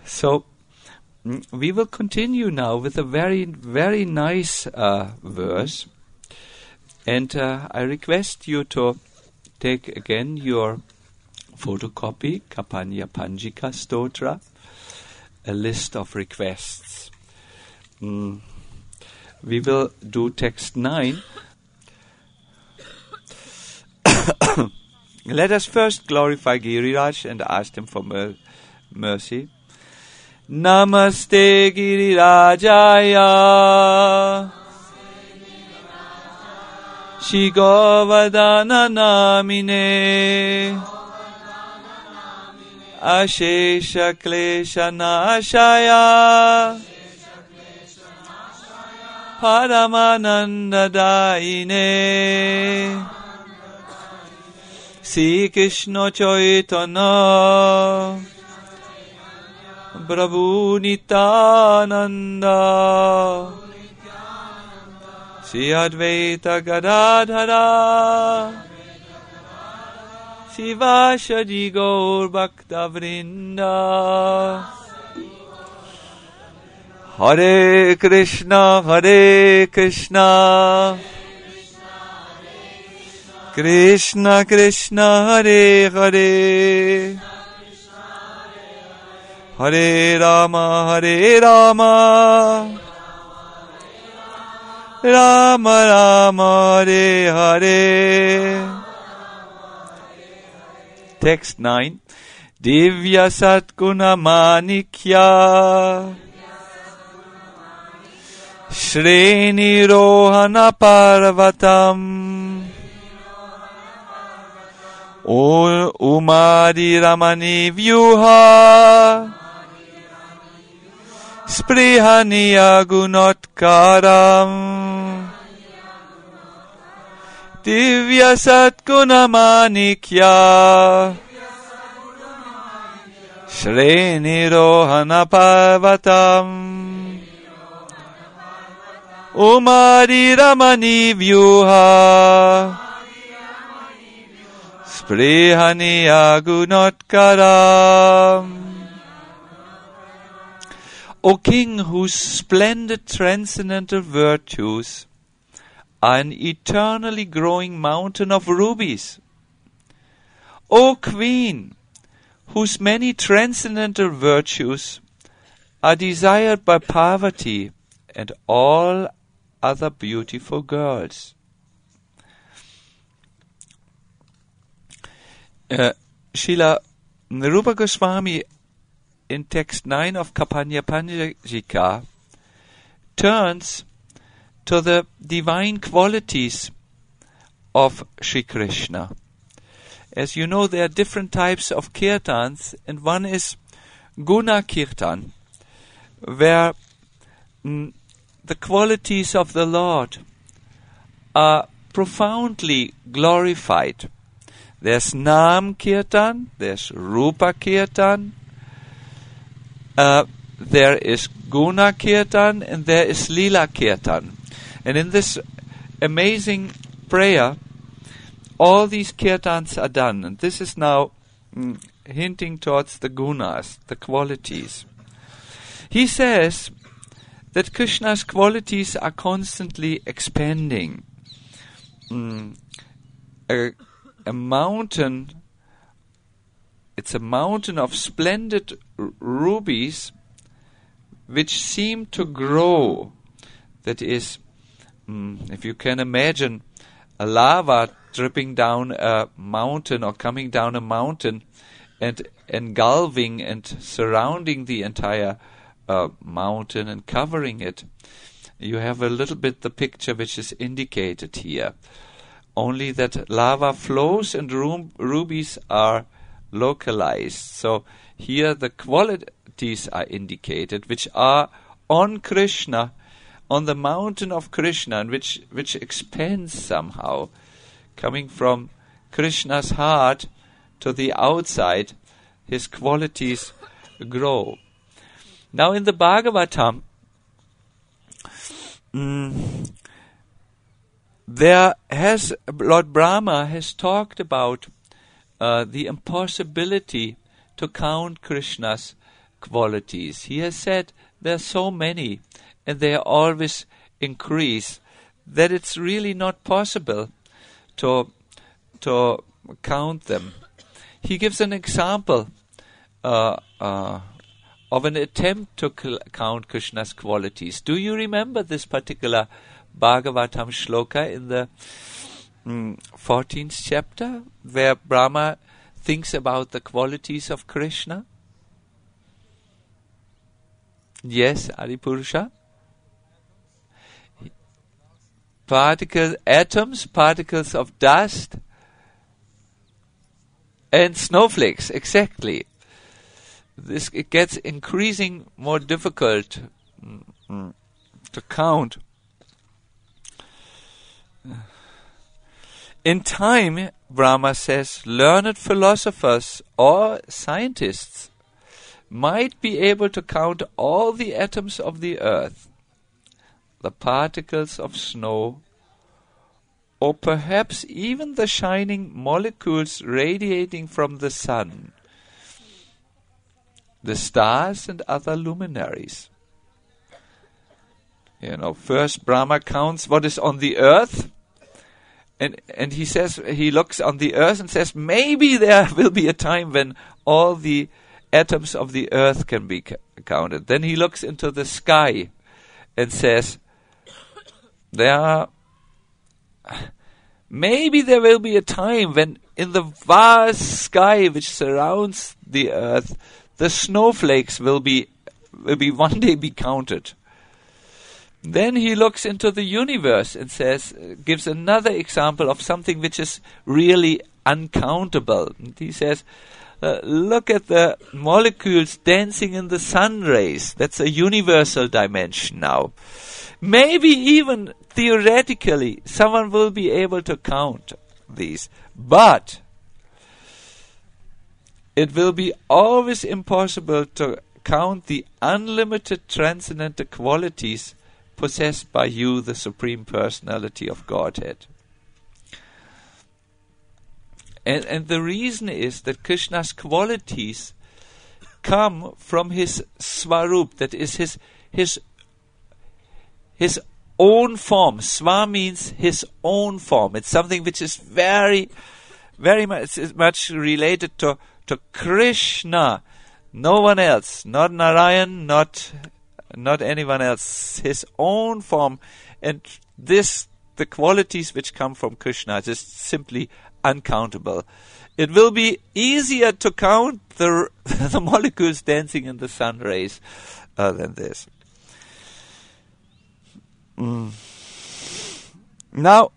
So we will continue now with a very, very nice verse. And I request you to take again your photocopy, Kapanya Panjika Stotra, a list of requests. We will do text 9. Let us first glorify Giriraj and ask him for mercy. Namaste Girirajaya Shri Govardhana Namine Ashesha Klesha Nashaya Paramananda Daine Sri Krishna Chaitanya Prabhu Nityananda Sri Advaita Gadadhara Sivasadi Gaur Bhakta Vrinda Hare Krishna Krishna Krishna Hare Hare Hare Rama Rama Rama Hare Hare. Text 9. Divya Satguna Manikya Shreni Rohana Parvatam Umadi Ramani Vyuha Sprihaniya Gunotkaram Divya Satguna Manikya Shreni Rohana Parvatam Umadi Ramani Vyuha Sprihaniya Gunotkaram. O King, whose splendid transcendental virtues are an eternally growing mountain of rubies. O Queen, whose many transcendental virtues are desired by Parvati and all other beautiful girls. Srila Rupa Goswami in text 9 of Kapanya Panjika turns to the divine qualities of Sri Krishna. As you know, there are different types of kirtans, and one is Guna Kirtan, where the qualities of the Lord are profoundly glorified. There's Nam Kirtan, there's Rupa Kirtan, there is Guna Kirtan, and there is Lila Kirtan. And in this amazing prayer, all these kirtans are done. And this is now hinting towards the gunas, the qualities. He says that Krishna's qualities are constantly expanding. A mountain, it's a mountain of splendid rubies which seem to grow. That is, if you can imagine a lava dripping down a mountain or coming down a mountain and engulfing and surrounding the entire mountain and covering it, you have a little bit the picture which is indicated here. Only that lava flows and rubies are localized. So here the qualities are indicated which are on Krishna, on the mountain of Krishna, and which expands somehow, coming from Krishna's heart to the outside. His qualities grow. Now in the Bhagavatam, Lord Brahma has talked about the impossibility to count Krishna's qualities. He has said there are so many, and they always increase, that it's really not possible to count them. He gives an example of an attempt to count Krishna's qualities. Do you remember this particular Bhagavatam shloka in the 14th chapter, where Brahma thinks about the qualities of Krishna? Yes, Adipurusha? Atoms, particles of dust, and snowflakes, exactly. It gets increasing more difficult to count. In time, Brahma says, learned philosophers or scientists might be able to count all the atoms of the earth, the particles of snow, or perhaps even the shining molecules radiating from the sun, the stars and other luminaries. First Brahma counts what is on the earth, and he says, he looks on the earth and says, maybe there will be a time when all the atoms of the earth can be counted. Then he looks into the sky and says, maybe there will be a time when in the vast sky which surrounds the earth, the snowflakes will be one day be counted. Then he looks into the universe and gives another example of something which is really uncountable. And he says, look at the molecules dancing in the sun rays. That's a universal dimension now. Maybe even theoretically someone will be able to count these. But it will be always impossible to count the unlimited transcendental qualities possessed by you, the Supreme Personality of Godhead. And the reason is that Krishna's qualities come from his Swarup, that is his own form. Swa means his own form. It's something which is very, very much related to Krishna. No one else, not Narayan, not anyone else. His own form, and the qualities which come from Krishna, is just simply uncountable. It will be easier to count the molecules dancing in the sun rays than this. Now,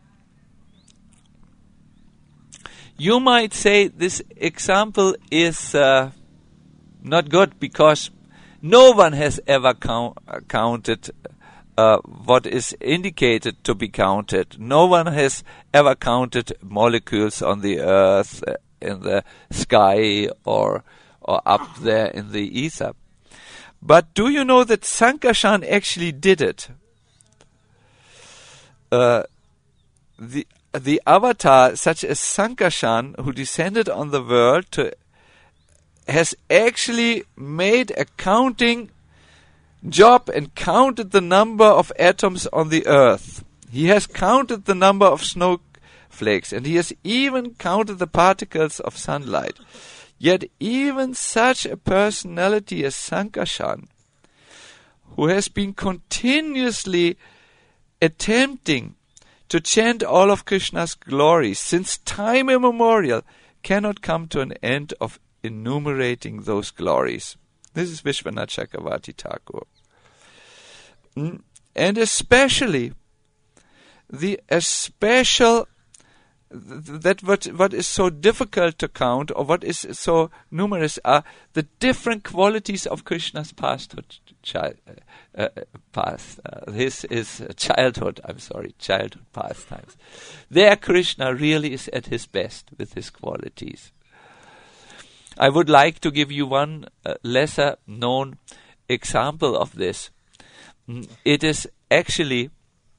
you might say this example is not good because no one has ever counted what is indicated to be counted. No one has ever counted molecules on the earth, in the sky, or up there in the ether. But do you know that Sankarshan actually did it? The avatar, such as Sankarshan, who descended on the world, has actually made a counting job and counted the number of atoms on the earth. He has counted the number of snowflakes, and he has even counted the particles of sunlight. Yet even such a personality as Sankarshan, who has been continuously attempting to chant all of Krishna's glories since time immemorial, cannot come to an end of enumerating those glories. This is Vishwanath Chakravarti Thakur. And especially what is so difficult to count, or what is so numerous, are the different qualities of Krishna's childhood. Childhood pastimes. There Krishna really is at his best with his qualities. I would like to give you one lesser known example of this. It is actually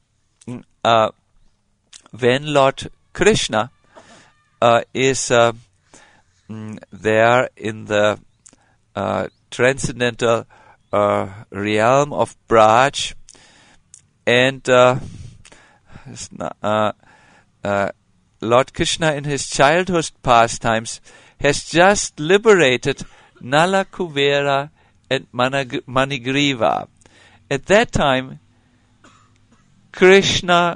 when Lord Krishna is there in the transcendental realm of Braj, and Lord Krishna in his childhood pastimes has just liberated Nala Kuvera and Manigriva. At that time, Krishna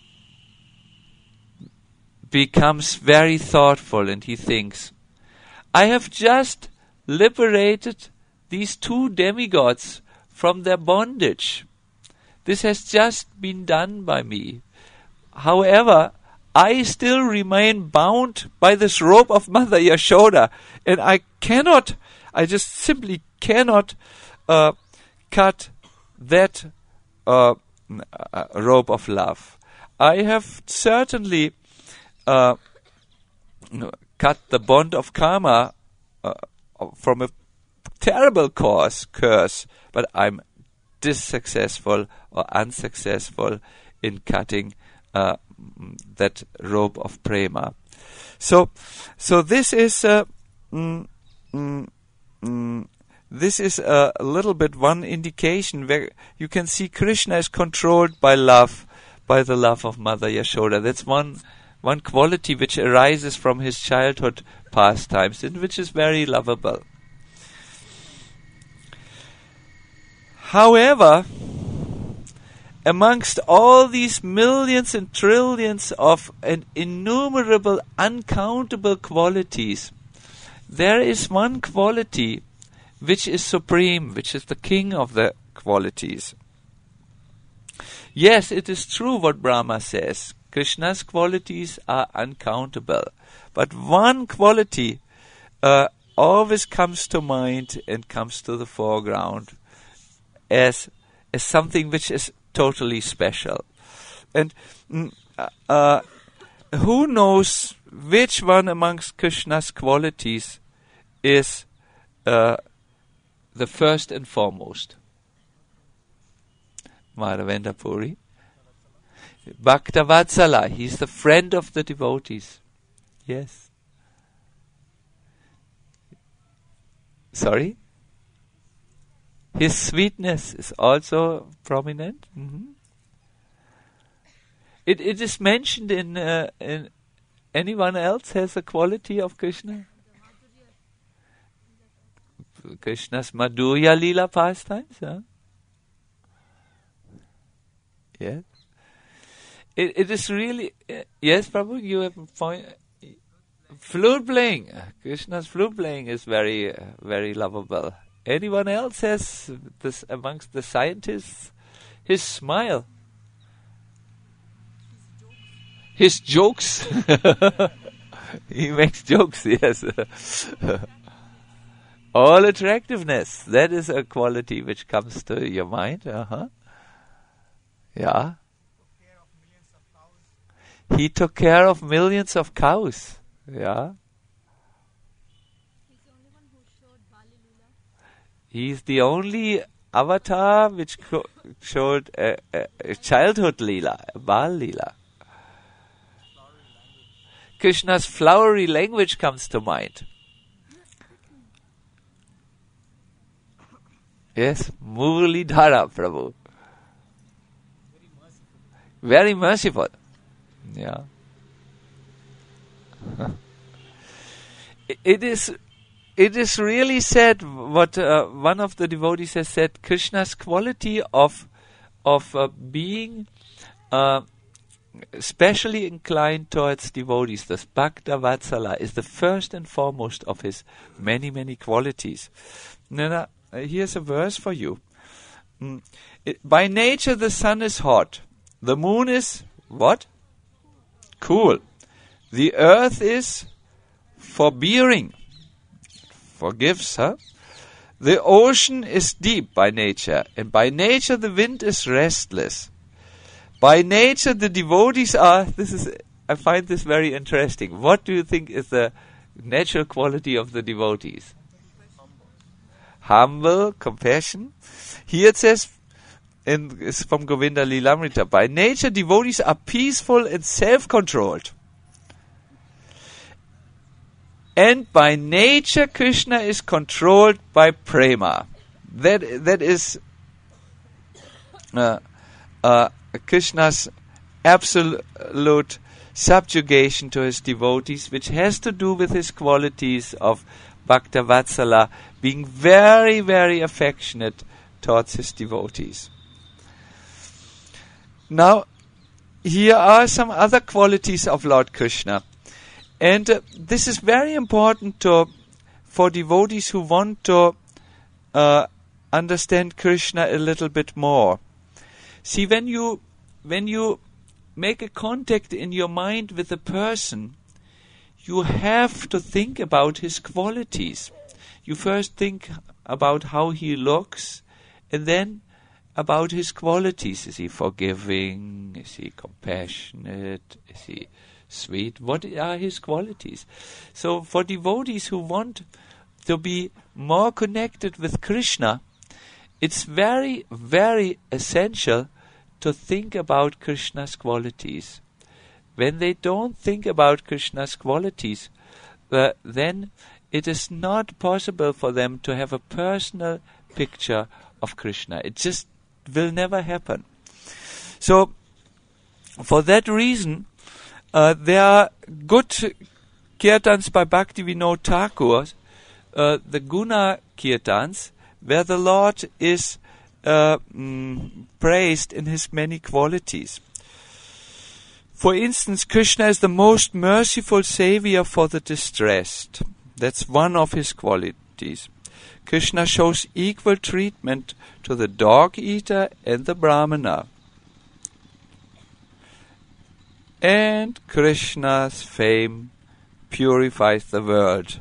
becomes very thoughtful, and he thinks, I have just liberated these two demigods from their bondage. This has just been done by me. However, I still remain bound by this rope of Mother Yashoda, and I just simply cannot cut that rope of love. I have certainly cut the bond of karma from a terrible curse, but I'm unsuccessful in cutting that rope of prema. So this is this is a little bit one indication where you can see Krishna is controlled by love, by the love of Mother Yashoda. That's one quality which arises from his childhood pastimes, and which is very lovable. However, amongst all these millions and trillions of innumerable, uncountable qualities, there is one quality which is supreme, which is the king of the qualities. Yes, it is true what Brahma says. Krishna's qualities are uncountable. But one quality always comes to mind and comes to the foreground as something which is totally special. And who knows which one amongst Krishna's qualities is the first and foremost? Madhavendra Puri. Bhaktavatsala, he's the friend of the devotees. Yes. Sorry? His sweetness is also prominent. Mm-hmm. It is mentioned in anyone else has a quality of Krishna? Krishna's Madhurya Leela pastimes, huh? Yes. It is really yes, Prabhu. You have a point. Flute playing. Krishna's flute playing is very very lovable. Anyone else has this amongst the scientists? His smile. His jokes. He makes jokes. Yes. All attractiveness. That is a quality which comes to your mind. Yeah. He took care of millions of cows. Yeah. He's the only avatar which showed a childhood Leela, a Bal Leela. Krishna's flowery language comes to mind. Yes, Murli Dhara, Prabhu. Very merciful. Yeah. It is really said what one of the devotees has said. Krishna's quality of being specially inclined towards devotees, this Bhakta Vatsala, is the first and foremost of his many, many qualities. Now, here's a verse for you. By nature the sun is hot. The moon is what? Cool. The earth is forbearing. Forgives, huh? The ocean is deep by nature, and by nature the wind is restless. By nature the devotees are, I find this very interesting. What do you think is the natural quality of the devotees? Humble, compassion. Here it says, it's from Govinda Lilamrita, by nature devotees are peaceful and self-controlled. And by nature, Krishna is controlled by prema. That is Krishna's absolute subjugation to his devotees, which has to do with his qualities of Bhakta Vatsala, being very, very affectionate towards his devotees. Now, here are some other qualities of Lord Krishna. And this is very important for devotees who want to understand Krishna a little bit more. See, when you make a contact in your mind with a person, you have to think about his qualities. You first think about how he looks, and then about his qualities. Is he forgiving? Is he compassionate? Is he sweet? What are his qualities? So for devotees who want to be more connected with Krishna, it's very, very essential to think about Krishna's qualities. When they don't think about Krishna's qualities, then it is not possible for them to have a personal picture of Krishna. It just will never happen. So, for that reason, there are good kirtans by Bhaktivinoda Thakur, the Guna kirtans, where the Lord is praised in his many qualities. For instance, Krishna is the most merciful savior for the distressed. That's one of his qualities. Krishna shows equal treatment to the dog-eater and the brahmana. And Krishna's fame purifies the world.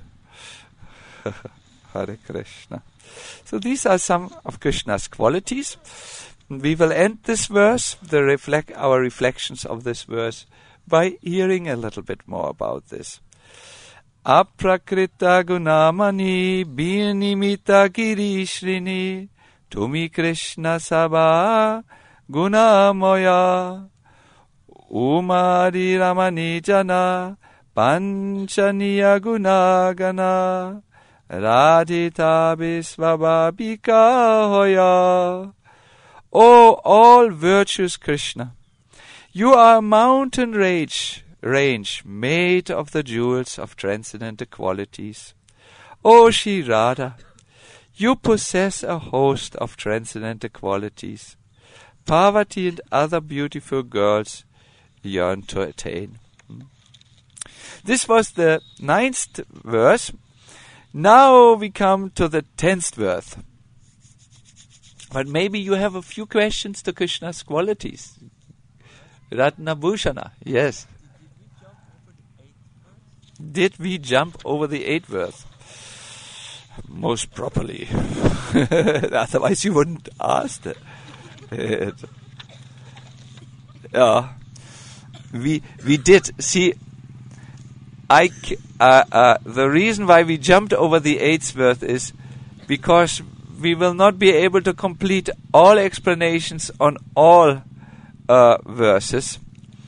Hare Krishna. So these are some of Krishna's qualities. We will end this verse, our reflections of this verse, by hearing a little bit more about this. Aprakrita gunamani binimita girishrini tumi Krishna sabha gunamoya umari ramani jana panchaniya gunagana radhita visvabhabhika hoya. O all virtuous Krishna, you are a mountain range made of the jewels of transcendental qualities. O Shri Radha, you possess a host of transcendental qualities. Parvati and other beautiful girls yearn to attain. This was the 9th verse. Now we come to the 10th verse. But maybe you have a few questions to Krishna's qualities. Ratna Bhushana, yes. Did we jump over the 8th verse? Most properly. Otherwise you wouldn't ask it. Yeah. We did. See, the reason why we jumped over the 8th verse is because we will not be able to complete all explanations on all verses.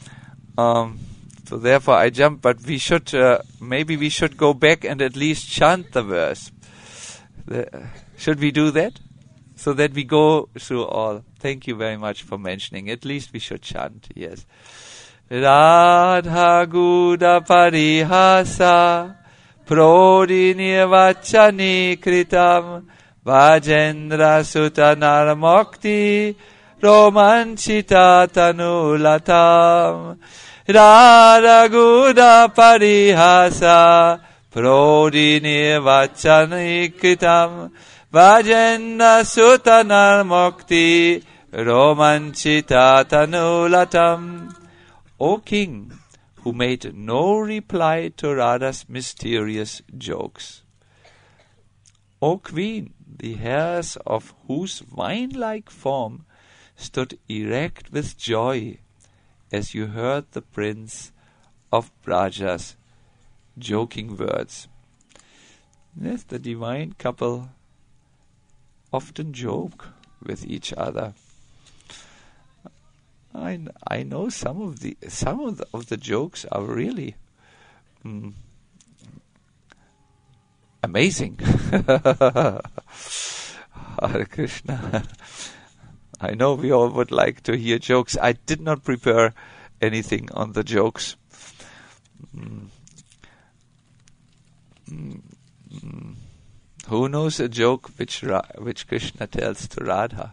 So therefore I jumped, but we should, maybe we should go back and at least chant the verse. Should we do that? So that we go through all. Thank you very much for mentioning. At least we should chant, yes. Radha Guda Parihasa Prodini Vachani Kritam Vajendra Sutanar Mokti Romanchita Tanulatam Radha Guda Parihasa Prodini Vachani Kritam Vajendra Sutanar Mokti Romanchita Tanulatam. O King, who made no reply to Radha's mysterious jokes. O Queen, the hairs of whose vine-like form stood erect with joy as you heard the Prince of Braja's joking words. Yes, the divine couple often joke with each other. I know some of the jokes are really amazing. Hare Krishna. I know we all would like to hear jokes. I did not prepare anything on the jokes. Who knows a joke which Krishna tells to Radha?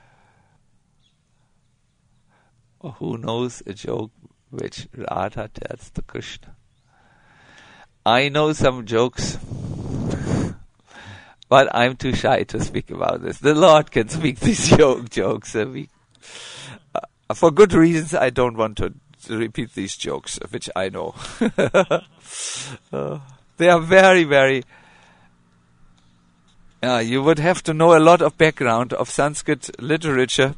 Or who knows a joke which Radha tells to Krishna? I know some jokes, but I'm too shy to speak about this. The Lord can speak these jokes. For good reasons, I don't want to repeat these jokes, which I know. They are very, very... you would have to know a lot of background of Sanskrit literature.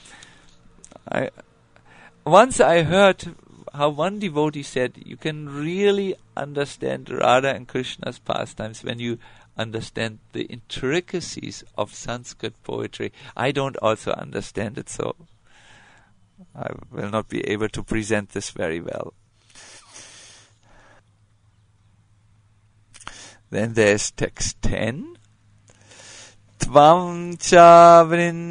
Once I heard how one devotee said, you can really understand Radha and Krishna's pastimes when you understand the intricacies of Sanskrit poetry. I don't also understand it, so I will not be able to present this very well. Then there's text 10. Tvam cha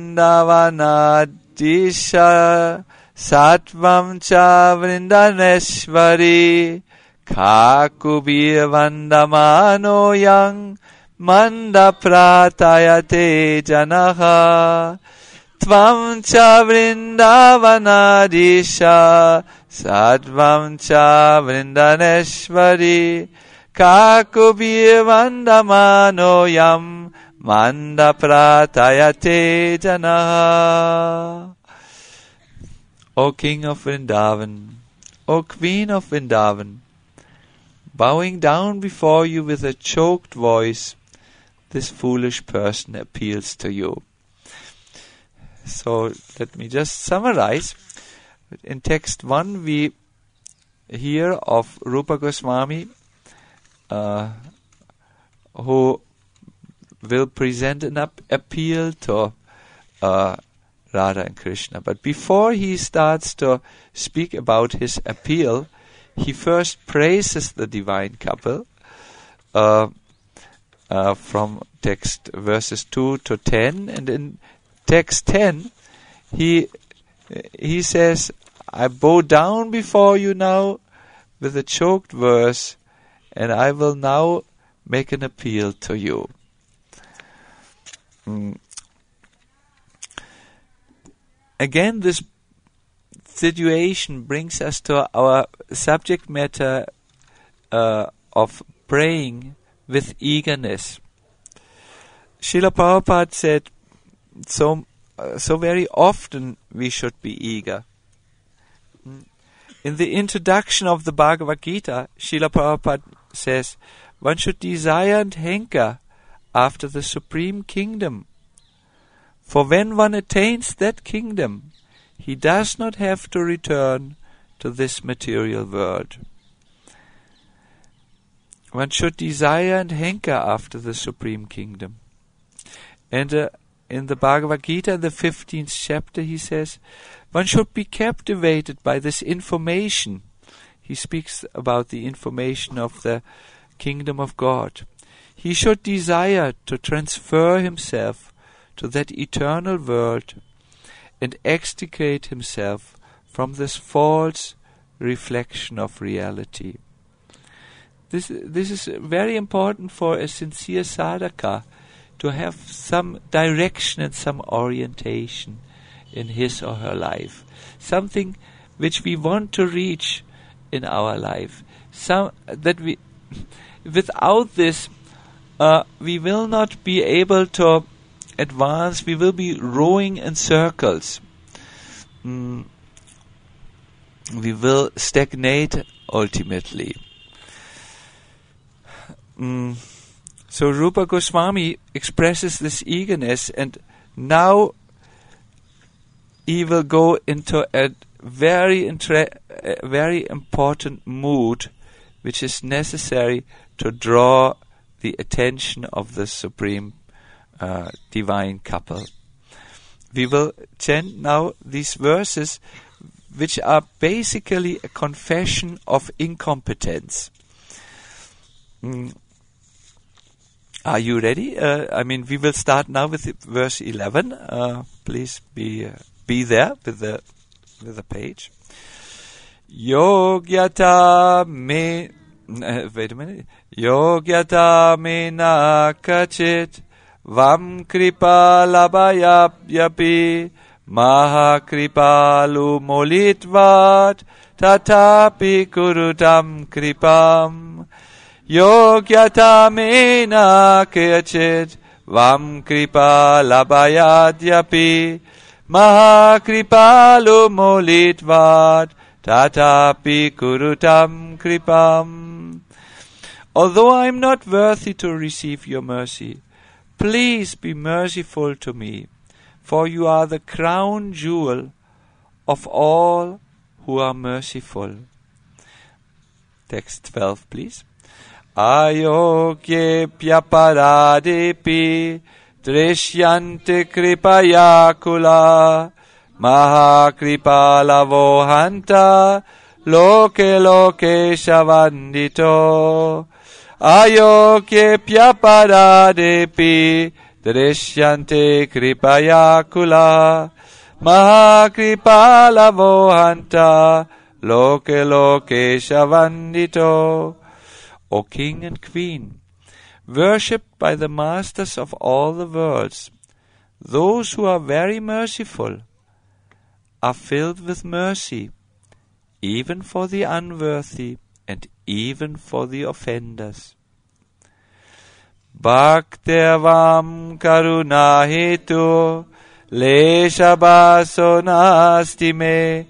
vrindavanadisha Satvam cha vrindaneshvari Kakubir vandamano yang Manda pratayate janaha Tvam cha vrindavanadisha Satvam cha vrindaneshvari Kakubir vandamano yang Manda pratayate janaha. O King of Vrindavan, O Queen of Vrindavan, bowing down before you with a choked voice, this foolish person appeals to you. So let me just summarize. In text 1 we hear of Rupa Goswami who will present an appeal to Radha and Krishna. But before he starts to speak about his appeal, he first praises the divine couple from text verses 2 to 10. And in text 10, he says, I bow down before you now with a choked verse, and I will now make an appeal to you. Again, this situation brings us to our subject matter of praying with eagerness. Srila Prabhupada said, so very often we should be eager. In the introduction of the Bhagavad Gita, Srila Prabhupada says, one should desire and hanker after the supreme kingdom. For when one attains that kingdom, he does not have to return to this material world. One should desire and hanker after the supreme kingdom. And in the Bhagavad Gita, in the 15th chapter, he says, one should be captivated by this information. He speaks about the information of the kingdom of God. He should desire to transfer himself to that eternal world and extricate himself from this false reflection of reality. This is very important for a sincere sadhaka, to have some direction and some orientation in his or her life. Something which we want to reach in our life. Without this, we will not be able to advance. We will be rowing in circles. We will stagnate ultimately. So Rupa Goswami expresses this eagerness, and now he will go into a very important mood, which is necessary to draw the attention of the supreme divine couple. We will chant now these verses, which are basically a confession of incompetence. Are you ready? We will start now with verse 11. Please be there with the page. Yogyata me. Wait a minute. Yogyata me na kachit vam kripa labayapyapi maha kripalu molitvat tatapi kurutam kripam. Yogyata me na kachit vam kripa labayadyapi maha kripalu molitvat tatapi kurutam kripam. Although I am not worthy to receive your mercy, please be merciful to me, for you are the crown jewel of all who are merciful. Text 12, please. Ayogye pyaparadepi drishyante kripaya kula maha kripala vohanta loke loke shavandito. Ayogye pyaparadepi drishyante kripaya kula maha kripala vohanta loke loke shavandito. O King and Queen, worshipped by the masters of all the worlds, those who are very merciful are filled with mercy, even for the unworthy and even for the offenders. Bhaktevam karunahetu leshabaso nasti me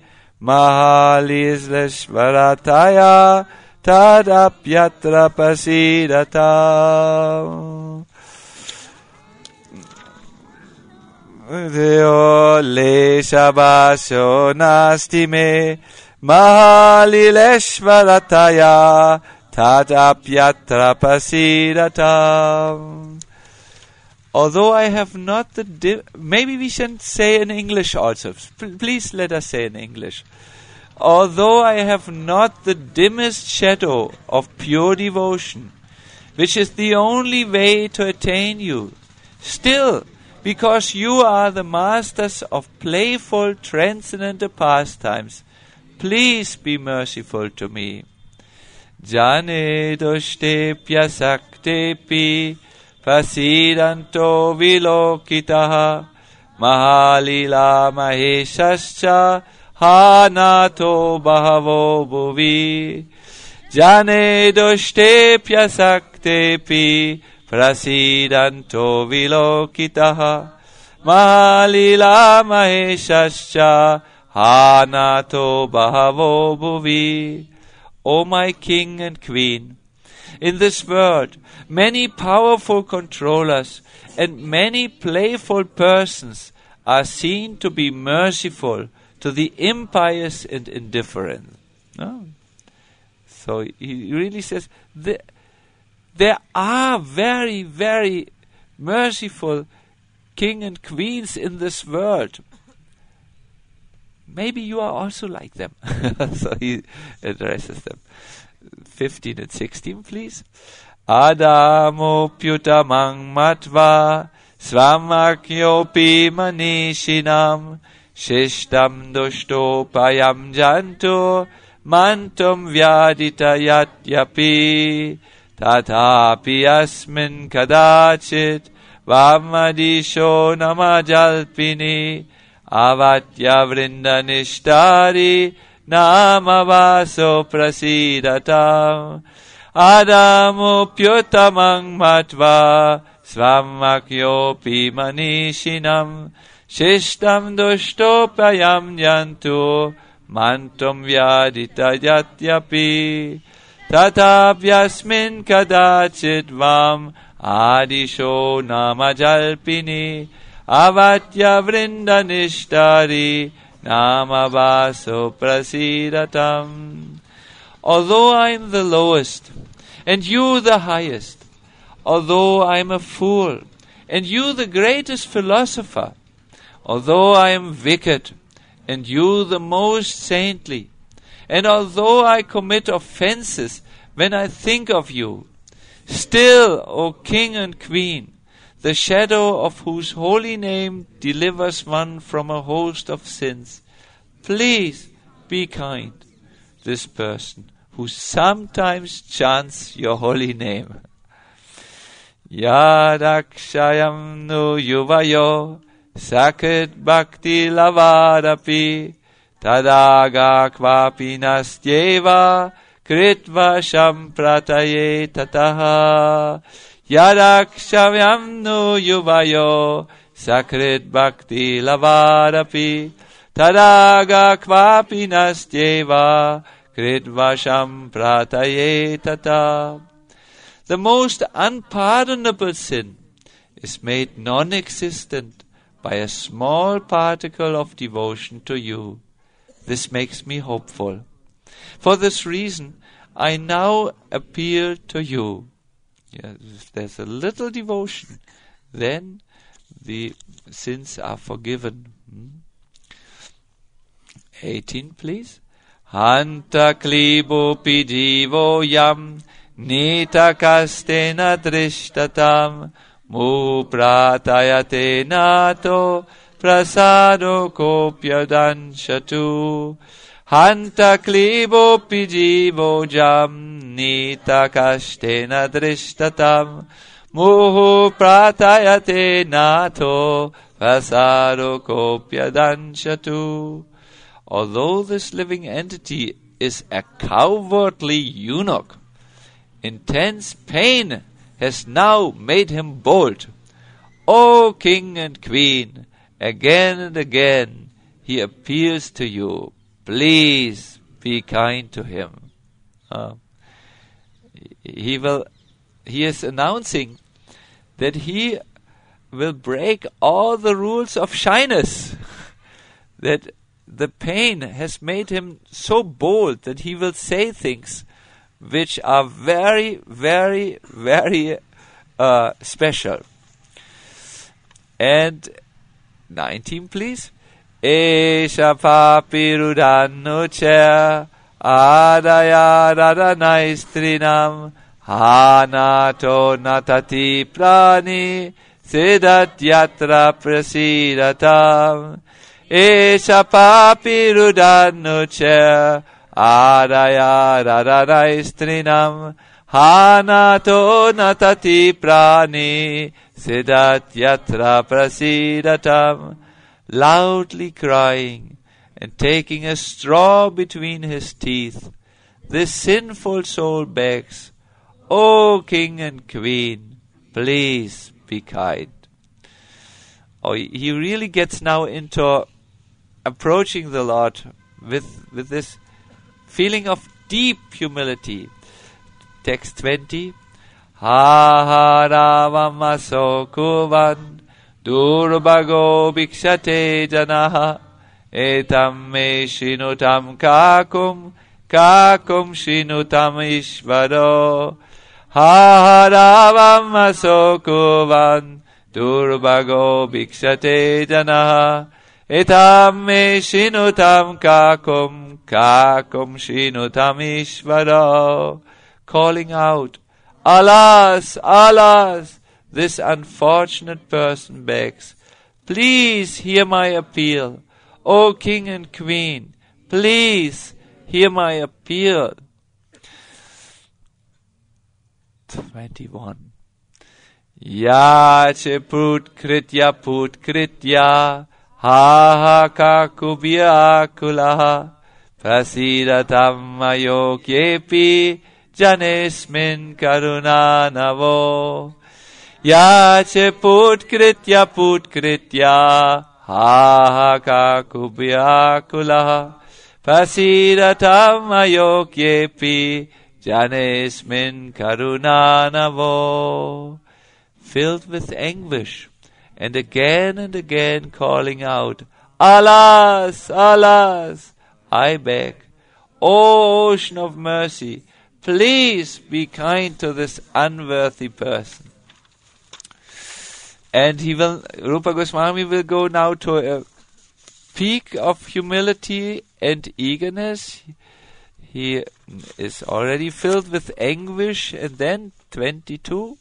mahalisleshvarataya tadapyatra pasidata. Deo leshabaso nasti me mahalileshvarataya tadapyatra pasidata. Although I have not maybe we should say in English also. Please let us say in English. Although I have not the dimmest shadow of pure devotion, which is the only way to attain you, still, because you are the masters of playful, transcendental pastimes, please be merciful to me. Jane doshte pyasaktepi pasidanto vilokitaha mahalila maheshascha hanato bahavo bhuvi. Jane doshte pyasaktepi prasidanto vilokitaha mahalila maheshascha hanato bahavo bhuvi. O my King and Queen, in this world many powerful controllers and many playful persons are seen to be merciful to the impious and indifferent. No? So he really says there are very, very merciful king and queens in this world. Maybe you are also like them. So he addresses them. 15 and 16, please. Adamo pyutamang matva svamakyopi manishinam shishtam dushtopayam janto mantum vyaditayatyapi tatapi asmin kadachit vamadisho namajalpini avatya vrindanishtari namavaso prasidatam adamo pyutamang matva svamakyopi manishinam shishtam dushtopayam yantu mantum vyaditayatyapi tatapyasmin kadachit vam adisho namajalpini avatya vrindanishtari namavaso prasidatam. Although I am the lowest and you the highest, although I am a fool and you the greatest philosopher, although I am wicked and you the most saintly, and although I commit offenses when I think of you, Still, O King and Queen, the shadow of whose holy name delivers one from a host of sins, please be kind this person who sometimes chants your holy name. Yadakshayam no yuvayo sakrit bhakti lavadapi tadaga kvapi nastyeva kritva shamprataye tataha. Yadakshayam no yuvayo sakrit bhakti lavadapi tadaga kvapi nastyeva kritva shamprataye tataha. The most unpardonable sin is made non-existent by a small particle of devotion to you. This makes me hopeful. For this reason, I now appeal to you. If there's a little devotion, then the sins are forgiven. 18, please. Hanta klibo pidivo yam Nita kastena drishtatam mu pratayate nato prasado kopya danshatu. Hanta klibo pijivo jam nita kastena drishtatam mu pratayate nato prasado kopya danshatu. Although this living entity is a cowardly eunuch, intense pain has now made him bold. O King and Queen, again and again he appeals to you. Please be kind to him. He is announcing that he will break all the rules of shyness. That the pain has made him so bold that he will say things which are very, very, very special. And 19, please. Esha papirudanno cher adaya radanaistrinam hanato natati prani sidat yatra prasidatam. Esha papirudanno cher Adaya radanaistrinam hanato natati prani sidat yatra prasidatam. Loudly crying and taking a straw between his teeth, this sinful soul begs, O King and Queen, please be kind. He really gets now into approaching the Lord with this feeling of deep humility. Text 20. Haharavamaso kuvan durbago bhikshate janaha etam me shinutam kakum shinutam ishvaro. Haharavamaso kuvan durbago bhikshate janaha etam me shinutam kakum shinutam ishvaro. Calling out, alas, alas, this unfortunate person begs, please hear my appeal. O King and Queen, please hear my appeal. 21. Yache putkritya ha kakubhya kulaha prasidatam ayokyepi janesmin karuna navo. Yache putkritya ha kakubhya kulaha prasidatam ayokyepi janesmin karuna navo. Filled with anguish, and again calling out, alas, alas, I beg, O ocean of mercy, please be kind to this unworthy person. And Rupa Goswami will go now to a peak of humility and eagerness. He is already filled with anguish, and then 22.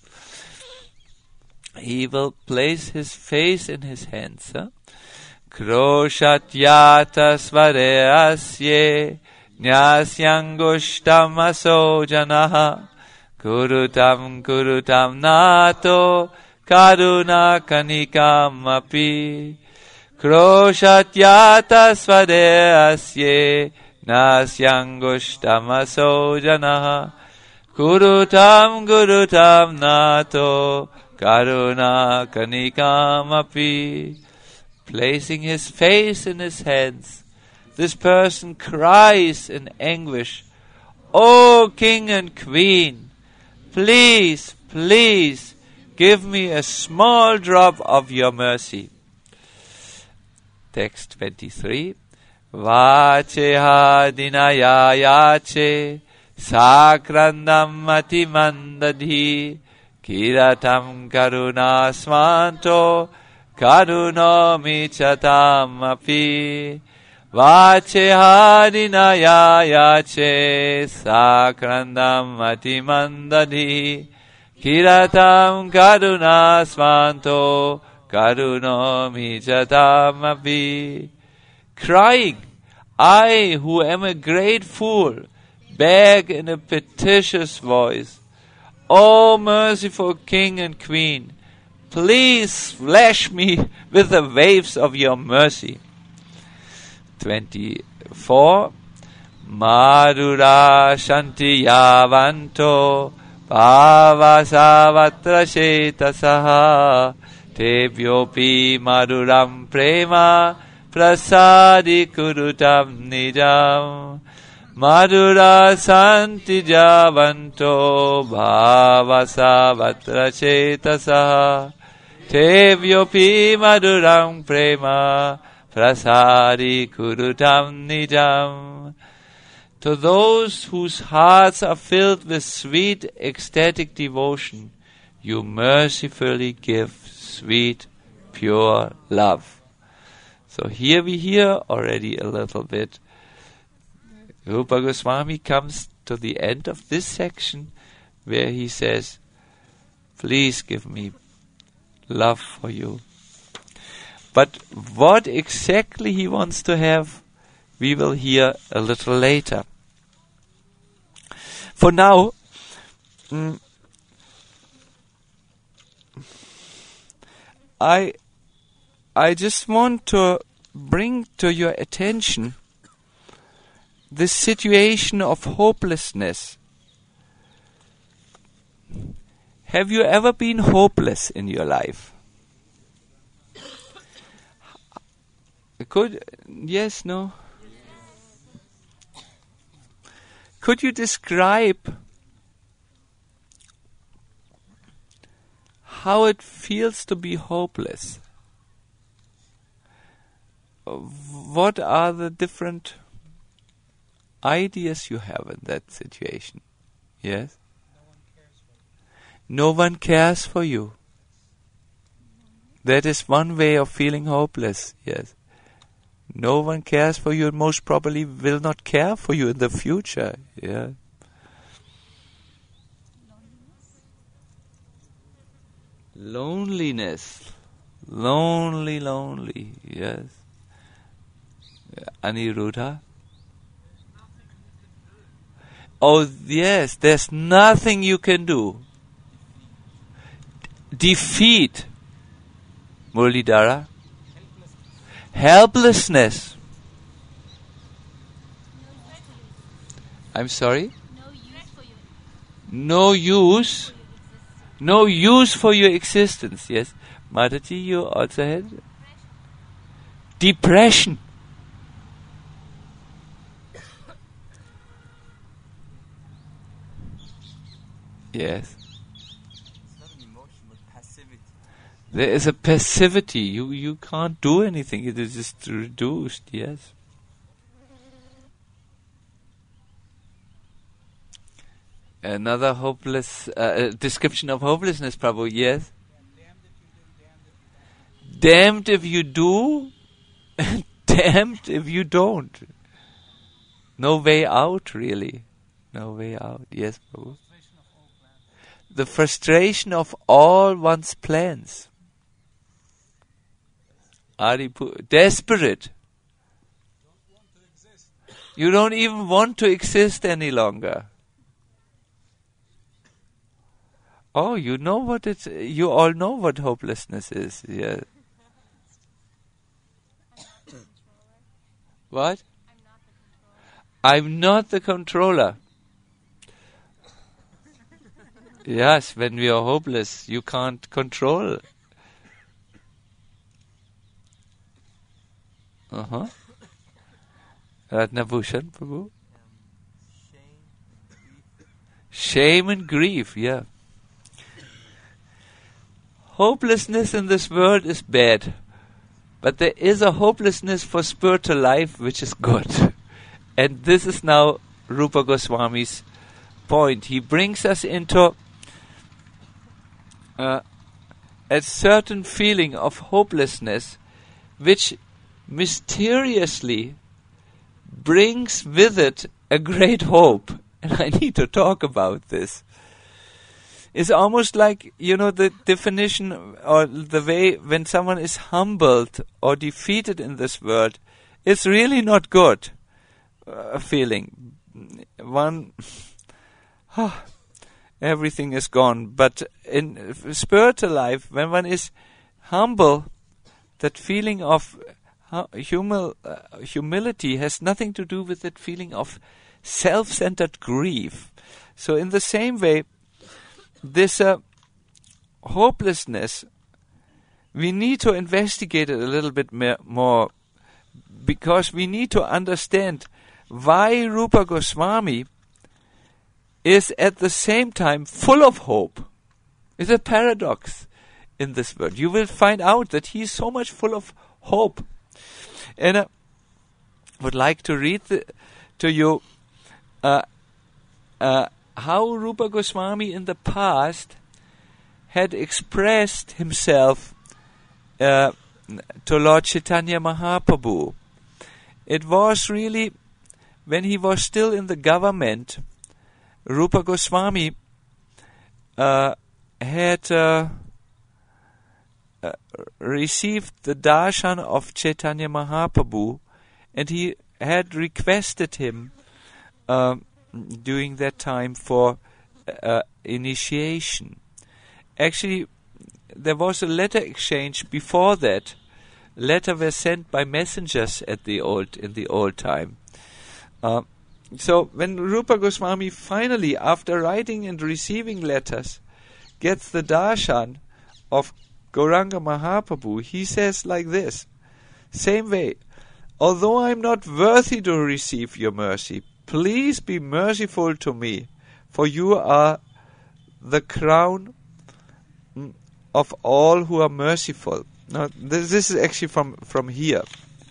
He will place his face in his hands. Kroshatyata svarasye nyasyangushtam aso janaha kurutam nato karuna kanikam api kroshatyata svarasye nyasyangushtam aso janaha kurutam nato karuna kanikam api. Placing his face in his hands, this person cries in anguish, "O King and Queen, please, please give me a small drop of your mercy." Text 23. Vacheha dinaya yache sakrandam atimandadhi kiratam karuna svanto karuno michatam api vacheha dinaya yache sakrandam atimandadhi kiratam karuna svanto karuno michatam api. Crying, I who am a great fool, beg in a petitious voice, O merciful King and Queen, please splash me with the waves of your mercy. 24. Madhura shanti yavanto pavasavatra shetasaha tevyopi madhuram prema prasadi kurutam nijam madhura santi javanto bhavasavatra shetasaha tevyopi madhuram prema prasadi kurutam nijam. To those whose hearts are filled with sweet ecstatic devotion, you mercifully give sweet pure love. So here we hear already a little bit. Rupa Goswami comes to the end of this section where he says, please give me love for you. But what exactly he wants to have, we will hear a little later. For now, I just want to bring to your attention this situation of hopelessness. Have you ever been hopeless in your life? Yes, no? Could you describe how it feels to be hopeless? What are the different ideas you have in that situation? Yes? No one cares for you. That is one way of feeling hopeless, yes. No one cares for you and most probably will not care for you in the future, yeah. Loneliness. Lonely, yes. Aniruddha? Oh yes, there's nothing you can do. Defeat. Muralidhara? Helplessness. I'm sorry? No use. No use for your existence. Yes. Mataji, you also had? Depression. Yes. There is a passivity. You can't do anything. It is just reduced. Yes. Another hopeless description of hopelessness, Prabhu. Yes. Damned if you do, damned if you don't. No way out, really. No way out. Yes, Prabhu. the frustration of all one's plans. Desperate. You don't even want to exist any longer. Oh, you know what it's. You all know what hopelessness is, yeah. What? I'm not the controller. Yes, when we are hopeless, you can't control. Ratna Bhushan, Prabhu. Shame and grief, yeah. Hopelessness in this world is bad. But there is a hopelessness for spiritual life which is good. And this is now Rupa Goswami's point. He brings us into a certain feeling of hopelessness which mysteriously brings with it a great hope. And I need to talk about this. It's almost like, the definition or the way when someone is humbled or defeated in this world, it's really not good feeling. Everything is gone. But in spiritual life, when one is humble, that feeling of humility has nothing to do with that feeling of self-centered grief. So in the same way, this hopelessness, we need to investigate it a little bit more, because we need to understand why Rupa Goswami is at the same time full of hope. It's a paradox in this world. You will find out that he is so much full of hope. And I would like to read to you how Rupa Goswami in the past had expressed himself to Lord Chaitanya Mahaprabhu. It was really when he was still in the government. Rupa Goswami had received the darshan of Chaitanya Mahaprabhu, and he had requested him during that time for initiation. Actually, there was a letter exchange before that. Letters were sent by messengers in the old time. So when Rupa Goswami finally, after writing and receiving letters, gets the darshan of Gauranga Mahaprabhu, he says like this: same way, although I am not worthy to receive your mercy, please be merciful to me, for you are the crown of all who are merciful. Now, this is actually from here.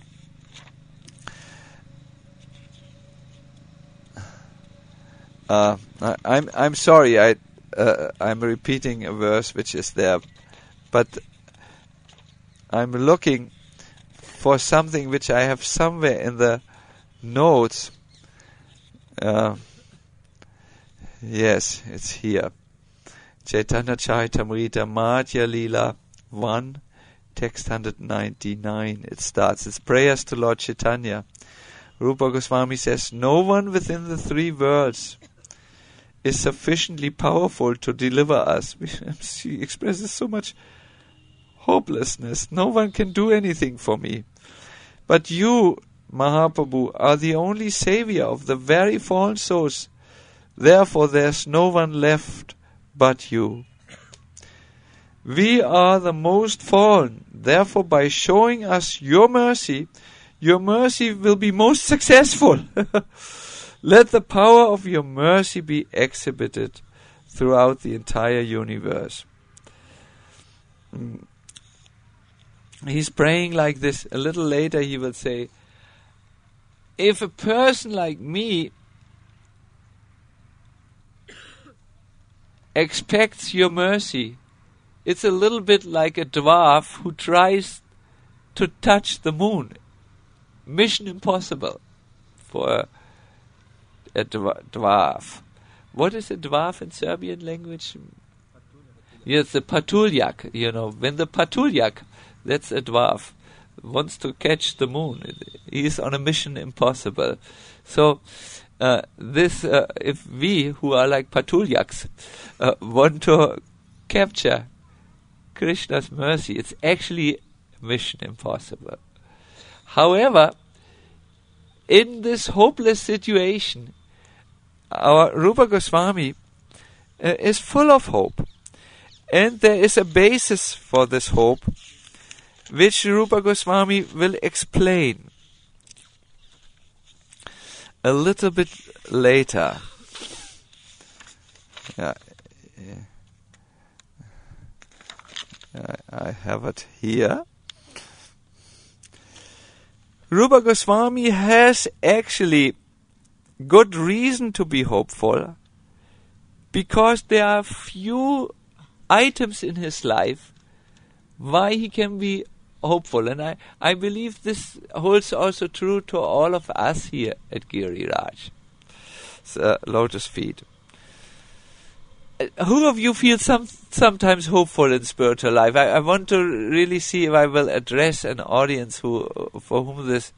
I'm sorry. I'm repeating a verse which is there, but I'm looking for something which I have somewhere in the notes. Yes, it's here. Chaitanya Charitamrita Madhya Lila 1, text 199. It starts. It's prayers to Lord Chaitanya. Rupa Goswami says, no one within the three worlds is sufficiently powerful to deliver us. She expresses so much hopelessness. No one can do anything for me. But you, Mahaprabhu, are the only savior of the very fallen souls. Therefore there's no one left but you. We are the most fallen. Therefore, by showing us your mercy will be most successful. Let the power of your mercy be exhibited throughout the entire universe. He's praying like this. A little later he will say, if a person like me expects your mercy, it's a little bit like a dwarf who tries to touch the moon. Mission impossible for a dwarf. What is a dwarf in Serbian language? Yes, the Patulyak, when the Patulyak, that's a dwarf, wants to catch the moon, he is on a mission impossible. So, if we, who are like Patulyaks, want to capture Krishna's mercy, it's actually mission impossible. However, in this hopeless situation, our Rupa Goswami is full of hope. And there is a basis for this hope, which Rupa Goswami will explain a little bit later. I have it here. Rupa Goswami has actually good reason to be hopeful, because there are few items in his life why he can be hopeful. And I believe this holds also true to all of us here at Giriraj, Lotus Feet. Who of you feels sometimes hopeful in spiritual life? I want to really see if I will address an audience for whom this,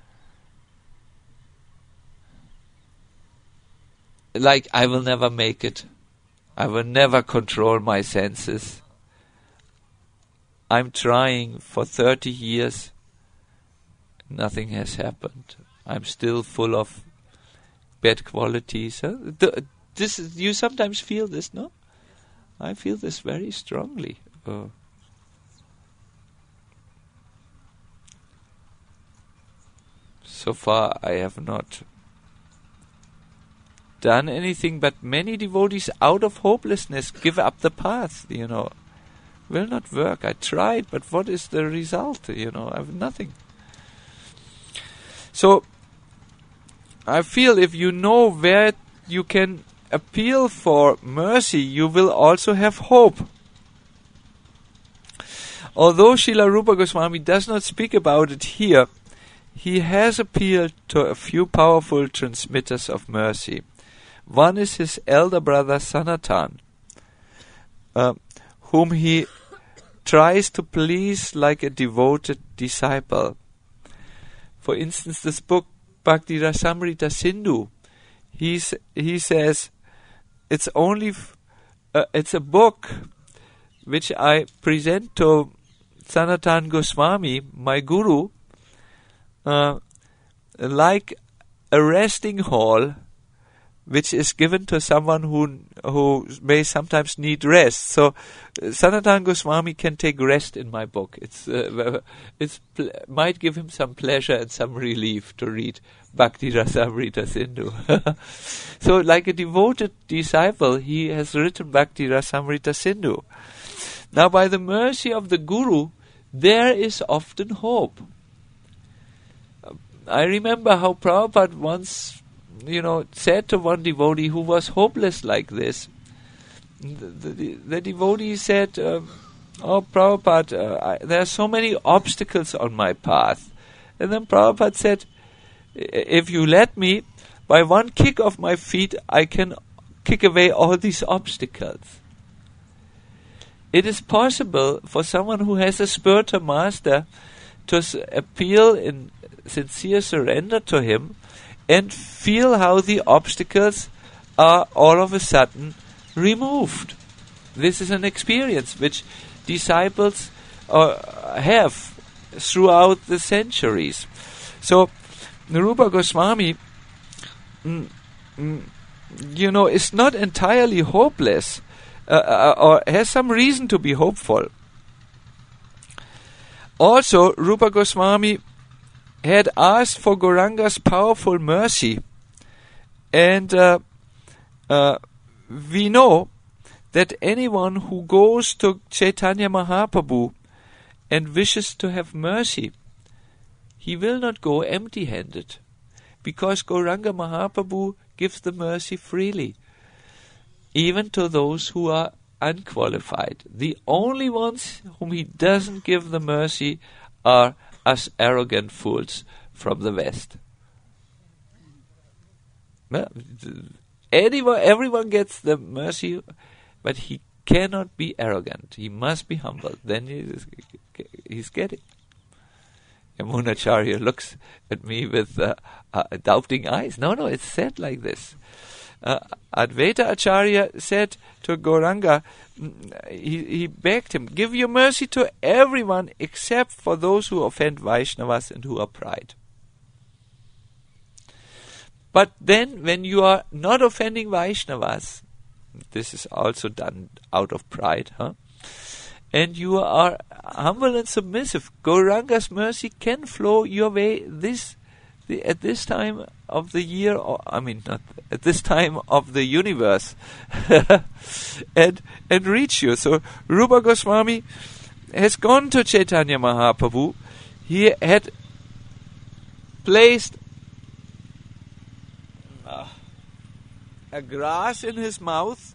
like, I will never make it. I will never control my senses. I'm trying for 30 years. Nothing has happened. I'm still full of bad qualities. You sometimes feel this, no? I feel this very strongly. So far I have not done anything, but many devotees out of hopelessness give up the path, will not work. I tried, but what is the result? I have nothing. So I feel if you know where you can appeal for mercy, you will also have hope. Although Srila Rupa Goswami does not speak about it here, he has appealed to a few powerful transmitters of mercy. One is his elder brother Sanatan, whom he tries to please like a devoted disciple. For instance, this book Bhakti Rasamrita Sindhu, he says it's only it's a book which I present to Sanatan Goswami, my guru, like a resting hall which is given to someone who may sometimes need rest. So Sanatan Goswami can take rest in my book. Might give him some pleasure and some relief to read Bhakti Rasamrita Sindhu. So like a devoted disciple, he has written Bhakti Rasamrita Sindhu. Now by the mercy of the Guru, there is often hope. I remember how Prabhupada once said to one devotee who was hopeless like this. The devotee said, "Oh, Prabhupada, there are so many obstacles on my path." And then Prabhupada said, "If you let me, by one kick of my feet, I can kick away all these obstacles." It is possible for someone who has a spiritual master to appeal in sincere surrender to him and feel how the obstacles are all of a sudden removed. This is an experience which disciples have throughout the centuries. So, Rupa Goswami, is not entirely hopeless, or has some reason to be hopeful. Also, Rupa Goswami had asked for Gauranga's powerful mercy, and we know that anyone who goes to Chaitanya Mahaprabhu and wishes to have mercy, he will not go empty-handed, because Gauranga Mahaprabhu gives the mercy freely, even to those who are unqualified. The only ones whom he doesn't give the mercy are us arrogant fools from the West. Everyone gets the mercy, but he cannot be arrogant. He must be humble. Then he's getting. Yamunacharya looks at me with doubting eyes. No, it's said like this. Advaita Acharya said to Gauranga, he begged him, give your mercy to everyone except for those who offend Vaishnavas and who are pride. But then when you are not offending Vaishnavas, this is also done out of pride, and you are humble and submissive, Gauranga's mercy can flow your way at this time of the year, not at this time of the universe, and reach you. So Rupa Goswami has gone to Chaitanya Mahaprabhu. He had placed a grass in his mouth,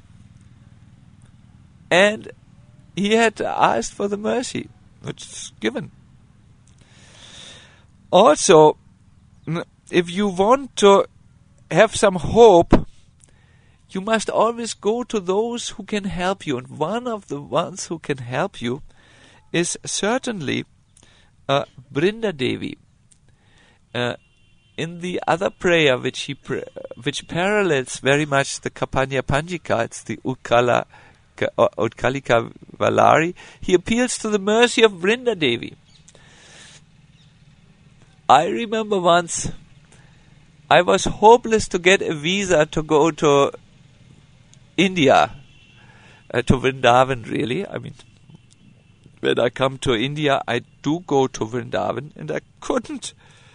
and he had asked for the mercy, which is given. Also, if you want to have some hope, you must always go to those who can help you. And one of the ones who can help you is certainly Brinda Devi. In the other prayer, which parallels very much the Kapanya Panjika, it's the Utkalika Valari, he appeals to the mercy of Brinda Devi. I remember once I was hopeless to get a visa to go to India, to Vrindavan really. When I come to India, I do go to Vrindavan, and I couldn't.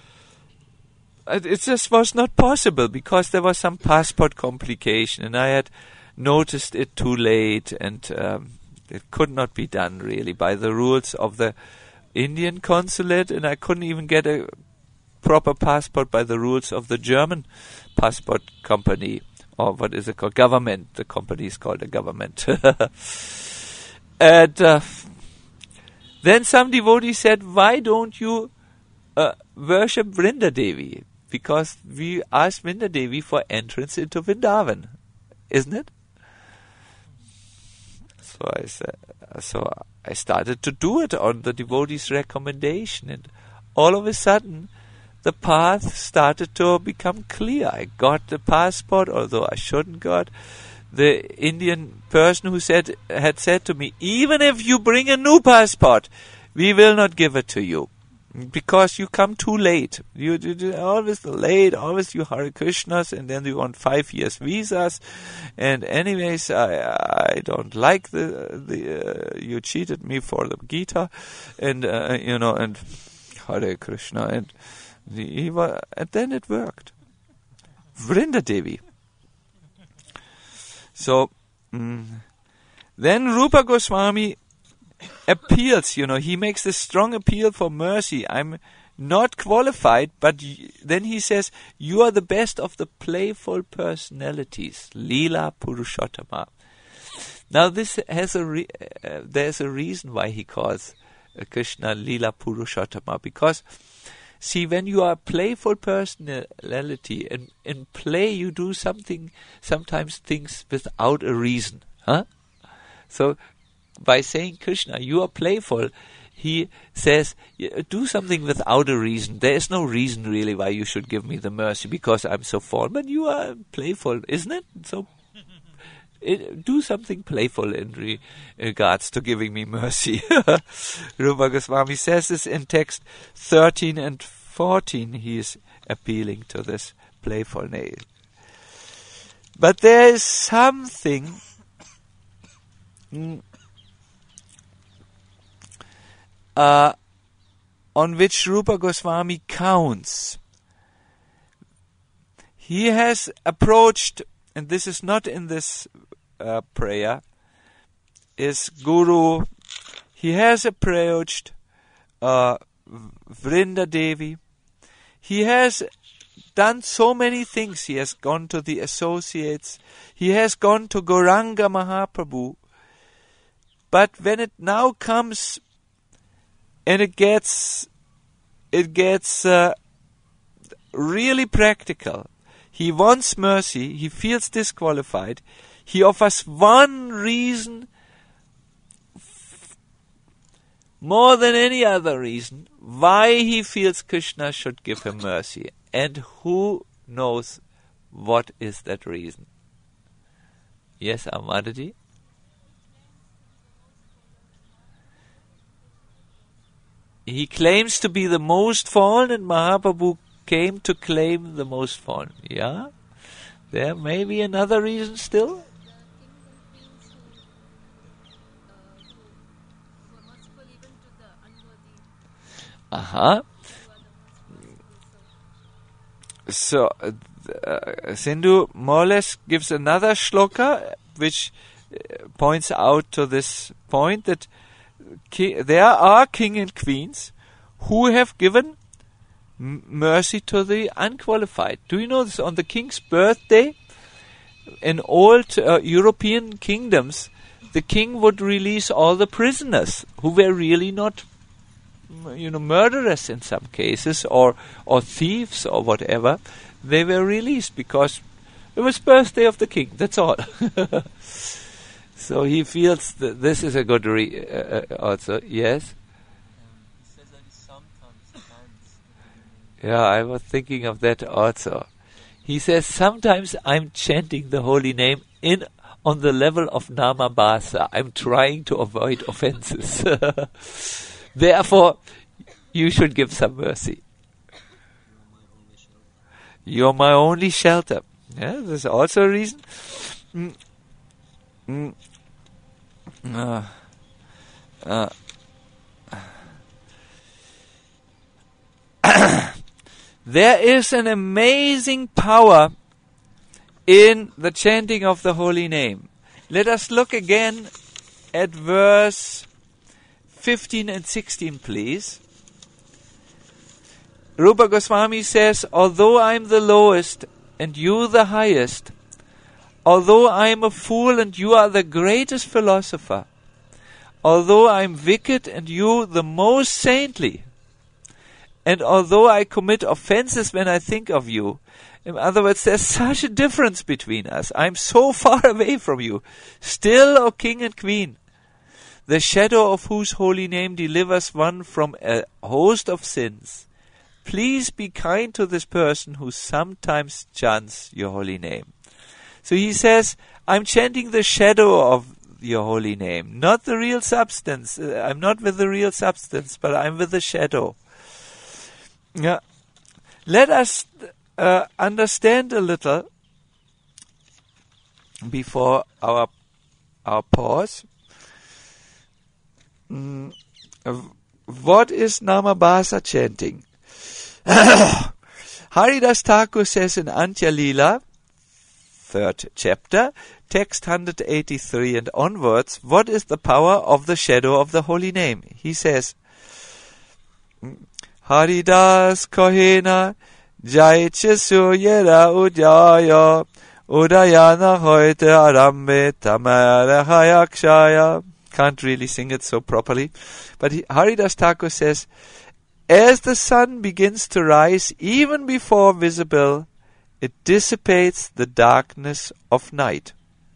It just was not possible because there was some passport complication, and I had noticed it too late, and it could not be done really by the rules of the Indian consulate, and I couldn't even get a proper passport by the rules of the German passport company, or what is it called? Government. The company is called a government. And then some devotee said, why don't you worship Vrinda Devi? Because we asked Vrinda Devi for entrance into Vrindavan, isn't it? So I started to do it on the devotee's recommendation, and all of a sudden the path started to become clear. I got the passport, although I shouldn't got. The Indian person who had said to me, even if you bring a new passport, we will not give it to you, because you come too late. You always late, always you Hare Krishnas, and then you want 5 years visas. And anyways, I don't like the you cheated me for the Gita, and and Hare Krishna, and then it worked. Vrinda Devi. So then Rupa Goswami appeals, he makes this strong appeal for mercy. I'm not qualified, but then he says, you are the best of the playful personalities, Leela Purushottama. Now this has there's a reason why he calls Krishna Leela Purushottama, because see, when you are a playful personality, and in play you do sometimes things without a reason. So by saying Krishna, you are playful, he says, do something without a reason. There is no reason really why you should give me the mercy, because I'm so fallen, but you are playful, isn't it? So do something playful in regards to giving me mercy. Rupa Goswami says this in text 13 and 14. He is appealing to this playfulness. But there is something on which Rupa Goswami counts. He has approached, and this is not in this prayer, is Guru. He has approached Vrinda Devi. He has done so many things. He has gone to the associates. He has gone to Gauranga Mahaprabhu. But when it now comes and it gets really practical, he wants mercy, he feels disqualified, he offers one reason more than any other reason, why he feels Krishna should give him mercy. And who knows what is that reason? Yes, Amadaji? He claims to be the most fallen, and Mahaprabhu came to claim the most fallen. Yeah? There may be another reason still? So, Sindhu more or less gives another shloka which points out to this point that there are king and queens who have given mercy to the unqualified. Do you know this? On the king's birthday, in old European kingdoms, the king would release all the prisoners who were really not murderers in some cases, or thieves or whatever. They were released because it was birthday of the king. That's all. So he feels that this is a good also. Yes? He says that sometimes. Yeah, I was thinking of that also. He says, sometimes I'm chanting the holy name on the level of Namabhasa. I'm trying to avoid offenses. Therefore, you should give some mercy. You're my only shelter. Yeah, there's also a reason. There is an amazing power in the chanting of the holy name. Let us look again at verse 15 and 16, please. Rupa Goswami says, although I am the lowest and you the highest, although I am a fool and you are the greatest philosopher, although I am wicked and you the most saintly, and although I commit offenses when I think of you, in other words, there's such a difference between us. I'm so far away from you. Still, O king and queen, the shadow of whose holy name delivers one from a host of sins. Please be kind to this person who sometimes chants your holy name. So he says, I'm chanting the shadow of your holy name, not the real substance. I'm not with the real substance, but I'm with the shadow. Yeah. Let us understand a little before our pause. What is Namabhasa chanting? Haridas Thakur says in Antya Leela, 3rd chapter, text 183 and onwards, what is the power of the shadow of the holy name? He says, Haridas Kohena Jaiche Suyera Udaya Udayana Hoite Arambe Tamara Hayakshaya. Can't really sing it so properly. But Haridas Thakur says, as the sun begins to rise even before visible, it dissipates the darkness of night.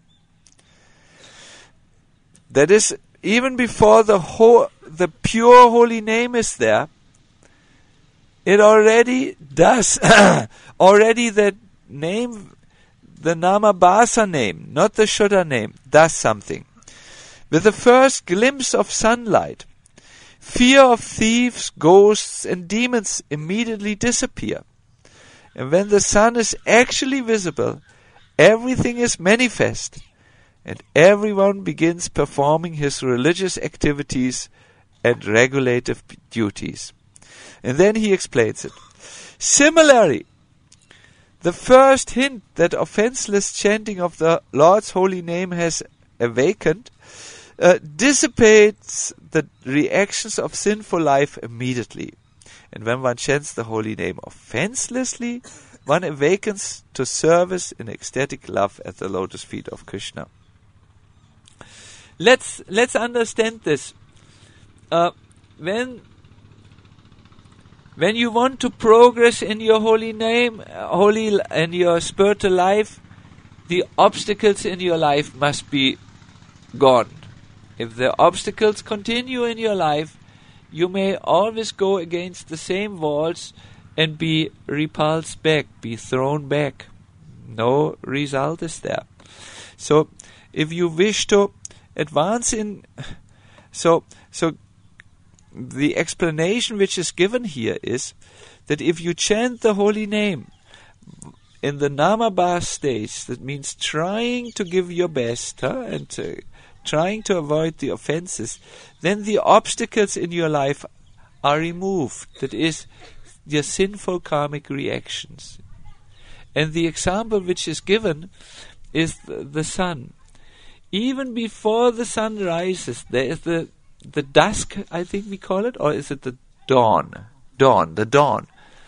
That is, even before the pure holy name is there, it already does. Already the name, the Namabhasa name, not the Shuddha name, does something. With the first glimpse of sunlight, fear of thieves, ghosts, and demons immediately disappear. And when the sun is actually visible, everything is manifest, and everyone begins performing his religious activities and regulative duties. And then he explains it. Similarly, the first hint that offenseless chanting of the Lord's holy name has awakened dissipates the reactions of sinful life immediately. And when one chants the holy name offenselessly, one awakens to service in ecstatic love at the lotus feet of Krishna. Let's understand this. When you want to progress in your holy name, in your spiritual life, the obstacles in your life must be gone. If the obstacles continue in your life, you may always go against the same walls and be repulsed back, be thrown back. No result is there. So, if you wish to advance in... So the explanation which is given here is that if you chant the holy name in the Namabhas stage, that means trying to give your best and trying to avoid the offenses, then the obstacles in your life are removed. That is, your sinful karmic reactions. And the example which is given is the sun. Even before the sun rises, there is the dusk, I think we call it, or is it the dawn? The dawn.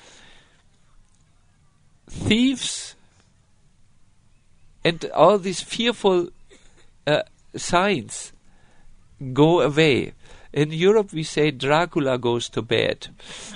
Thieves and all these fearful signs go away. In Europe we say Dracula goes to bed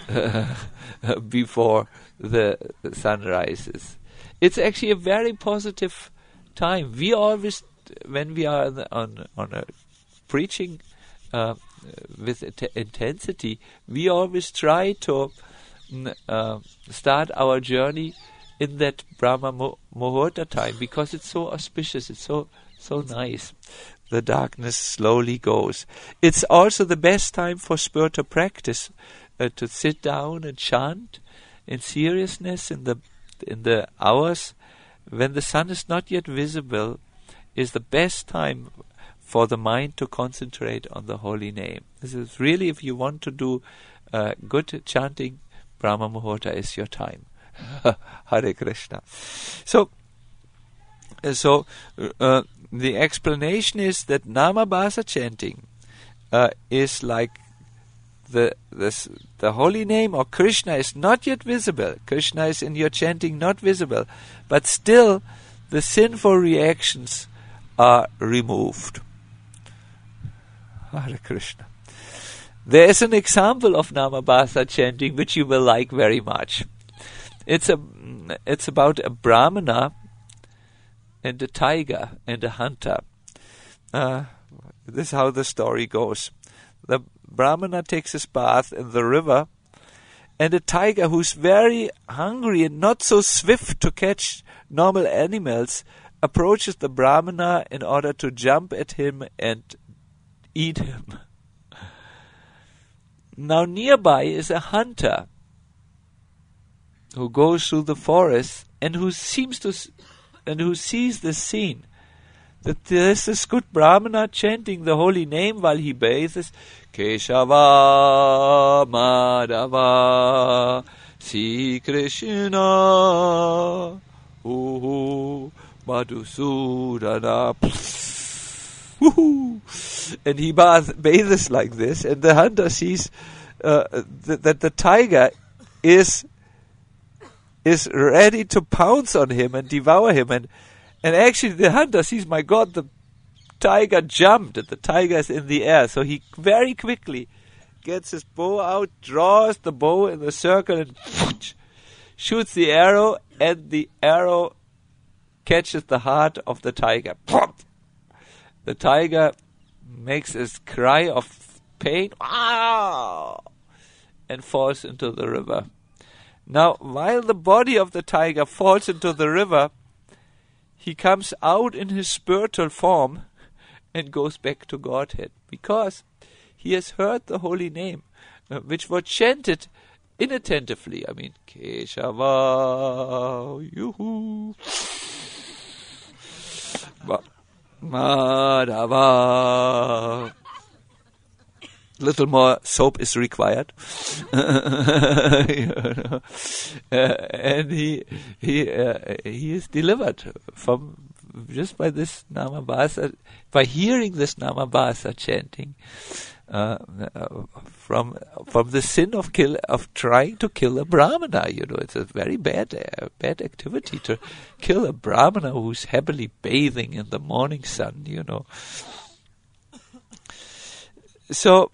before the sun rises. It's actually a very positive time. We always, when we are on a preaching with intensity, we always try to start our journey in that Brahma Muhurta time, because it's so auspicious, it's so nice. The darkness slowly goes. It's also the best time for spiritual practice, to sit down and chant in seriousness in the hours when the sun is not yet visible. Is the best time for the mind to concentrate on the holy name. This is really, if you want to do good chanting, Brahma Muhurta is your time. Hare Krishna. So the explanation is that Namabhasa chanting is like the holy name or Krishna is not yet visible. Krishna is in your chanting not visible, but still the sinful reactions are removed. Hare Krishna. There is an example of Namabhasa chanting which you will like very much. It's about a Brahmana and a tiger and a hunter. This is how the story goes. The Brahmana takes his bath in the river, and a tiger who's very hungry and not so swift to catch normal animals approaches the Brahmana in order to jump at him and eat him. Now nearby is a hunter who goes through the forest and who sees the scene, that there's this good Brahmana chanting the holy name while he bathes. Keshava Madhava Sri Krishna Madhusudana. And he bathes like this, and the hunter sees that the tiger is ready to pounce on him and devour him, and actually the hunter sees, my God, the tiger jumped, and the tiger is in the air, so he very quickly gets his bow out, draws the bow in the circle, and shoots the arrow, and the arrow catches the heart of the tiger. The tiger makes a cry of pain, and falls into the river. Now, while the body of the tiger falls into the river, he comes out in his spiritual form and goes back to Godhead, because he has heard the holy name, which was chanted inattentively. I mean, Keshava, Yuhu, Madhava. Little more soap is required. And he is delivered from just by this Namabhasa, by hearing this Namabhasa chanting, from the sin of trying to kill a Brahmana. It's a very bad activity to kill a Brahmana who's happily bathing in the morning sun. So.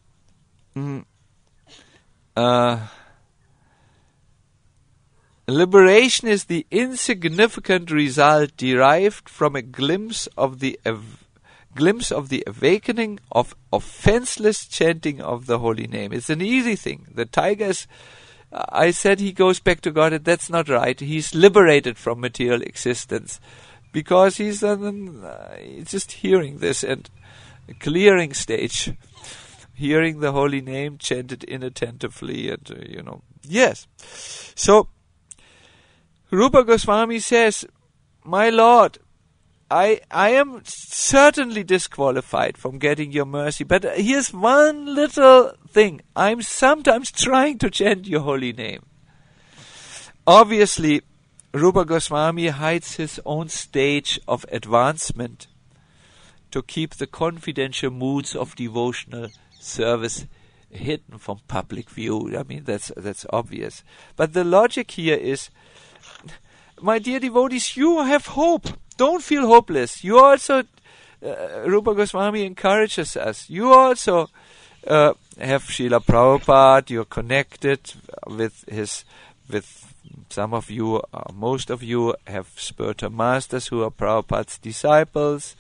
Liberation is the insignificant result derived from a glimpse of the glimpse of the awakening of offenseless chanting of the holy name. It's an easy thing. The tiger is, I said he goes back to God, and that's not right. He's liberated from material existence because he's just hearing this and clearing stage, hearing the holy name chanted inattentively, and yes. So Rupa Goswami says, my Lord, I am certainly disqualified from getting your mercy, but here's one little thing. I'm sometimes trying to chant your holy name. Obviously, Rupa Goswami hides his own stage of advancement to keep the confidential moods of devotional service hidden from public view. I mean, that's obvious. But the logic here is, my dear devotees, you have hope. Don't feel hopeless. You also, Rupa Goswami encourages us. You also have Srila Prabhupada. You're connected with some of you, most of you have spiritual masters who are Prabhupada's disciples.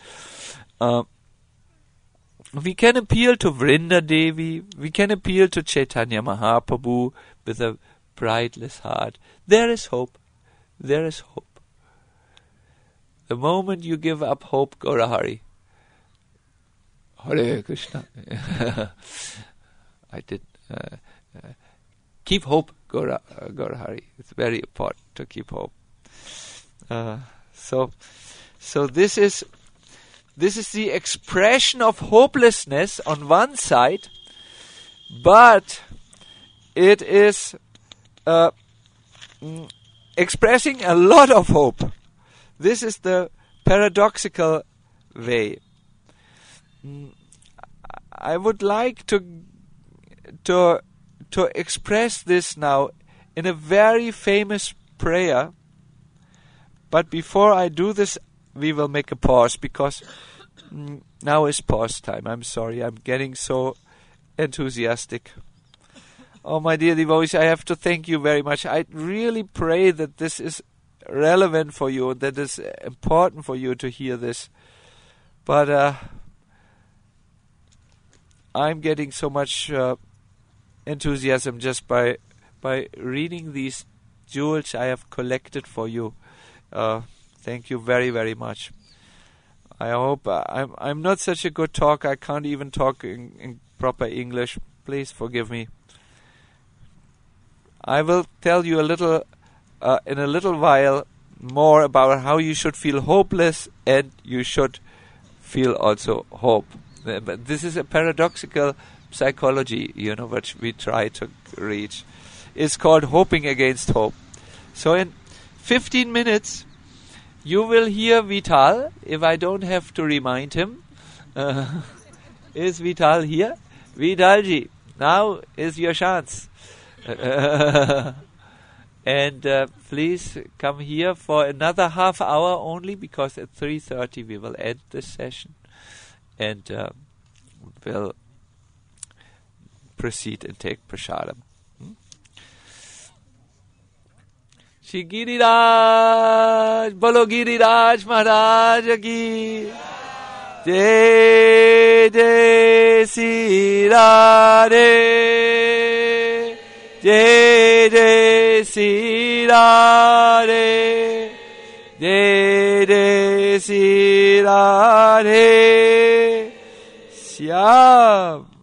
We can appeal to Vrinda Devi. We can appeal to Chaitanya Mahaprabhu with a brightless heart. There is hope. There is hope. The moment you give up hope, Gaurahari. Hare Krishna. I did. Keep hope, Gaurahari. It's very important to keep hope. So this is the expression of hopelessness on one side, but it is expressing a lot of hope. This is the paradoxical way. I would like to express this now in a very famous prayer. But before I do this, we will make a pause, because now is pause time. I'm sorry, I'm getting so enthusiastic. Oh, my dear devotees, I have to thank you very much. I really pray that this is relevant for you, that is important for you to hear this. But I'm getting so much enthusiasm just by reading these jewels I have collected for you. Thank you very, very much. I hope I'm not such a good talker. I can't even talk in proper English. Please forgive me. I will tell you a little in a little while more about how you should feel hopeless and you should feel also hope. But this is a paradoxical psychology, which we try to reach. It's called hoping against hope. So in 15 minutes, you will hear Vital, if I don't have to remind him. Is Vital here? Vitalji, now is your chance. And please come here for another half hour only, because at 3:30 we will end this session and we'll proceed and take prasadam. Shri Giriraj, Bolo Giriraj Maharaj ki Jai Jai Sri Radhe, Jai Jai Sri Radhe, Jai Jai Sri Radhe, Shyam.